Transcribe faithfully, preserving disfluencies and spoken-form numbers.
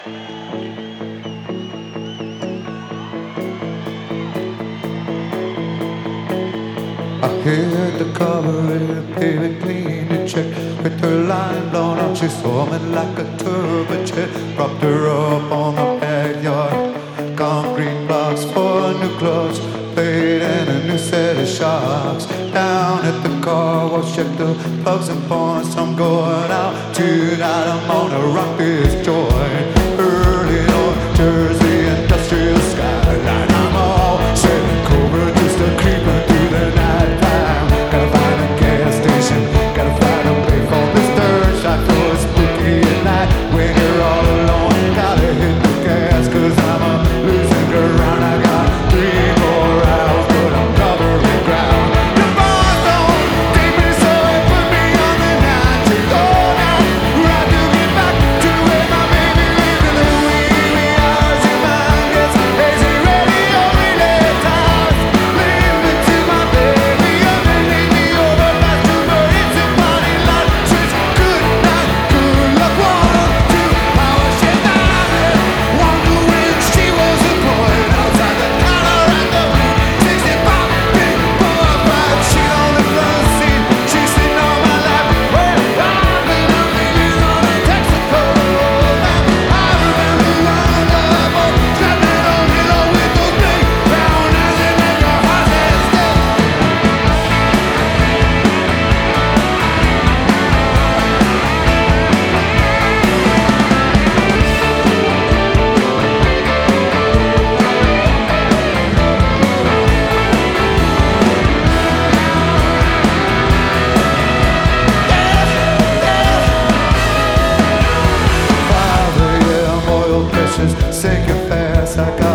I hit the cover and baby clean the check with her line blown out. She saw me like a turbo jet. Propped her up on the backyard. Concrete blocks for new clothes, paid and a new set of shocks. Down at the car wash, check the plugs and points. I'm going out tonight. I'm gonna rock this joint. Early North Jersey industrial skyline. I'm all set and cover, just a creeping through the night time. Gotta find a gas station, gotta find a way for this third shot. For a spooky at night when you're all alone. Gotta hit the gas, cause I'm a losing ground. I got three more hours, but I'm covering ground. The bars don't take me, so it put me on the night to go now. Right to get back to where my baby lives in the wee, wee hours. Your mind gets hazy, radio relay times. Leave me to my baby underneath the overpass to know it's a party lot. She's good night, good luck, one, two, power shit down there. Wonder when she was employed outside the counter at the sixty-five big boy fight. She on the front seat, she's sitting on my lap. Well, I've been up leaning on a Texaco. I remember running the boat, trapping on Hilo with those big brown eyes that make your heart stand still. Five a m oil pressures sinking fast. I got